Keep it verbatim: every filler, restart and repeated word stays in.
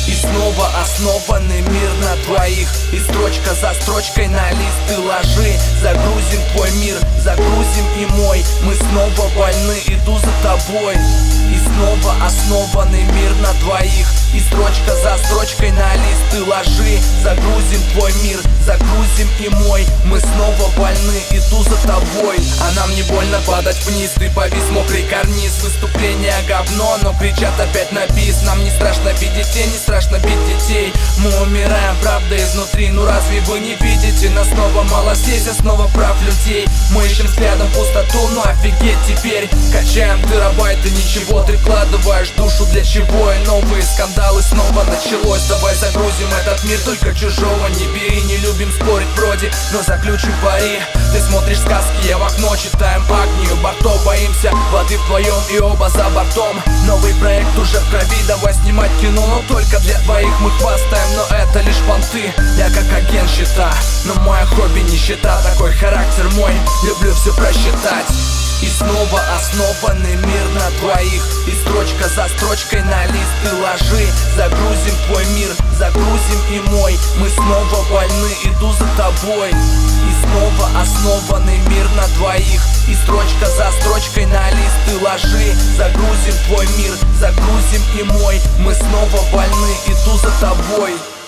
И снова основанный мир на двоих. И строчка за строчкой на лист ты ложи. Загрузим твой мир, загрузим и мой. Мы снова больны, иду за тобой. И снова основанный мир на двоих. И строчка за строчкой на лист ты ложи. Загрузим твой мир, загрузим и мой. Мы снова больны, иду за тобой. А нам не больно падать вниз. Ты повис мокрый карниз. Выступление говно, но кричат опять на бис. Нам не страшно видеть тень, не страшно бить детей. Мы умираем, правда, изнутри. Ну разве вы не видите? Нас снова мало здесь, а снова прав людей. Мы ищем взглядом пустоту, ну офигеть теперь. Качаем терабайты, ничего. Ты вкладываешь душу для чего? И новые скандалы снова началось. Давай загрузим этот мир, только чужого не бери. Не любим спорить вроде, но заключим пари. Ты смотришь сказки, я в окно читаем Агнию Барто. Боимся воды вдвоем и оба за бортом. Новый проект уже в крови, давай снимать кино. Но только для двоих мы хвастаем, но это лишь понты. Я как агент щита, но мое хобби нищета. Такой характер мой, люблю все просчитать. И снова основанный мир на двоих. И строчка за строчкой на лист ты ложи. Загрузим твой мир, загрузим и мой. Мы снова больны, иду за тобой. И снова основанный мир на двоих. И строчка за строчкой на лист ты ложи. Загрузим твой мир, загрузим и мой. Мы снова больны, иду за тобой.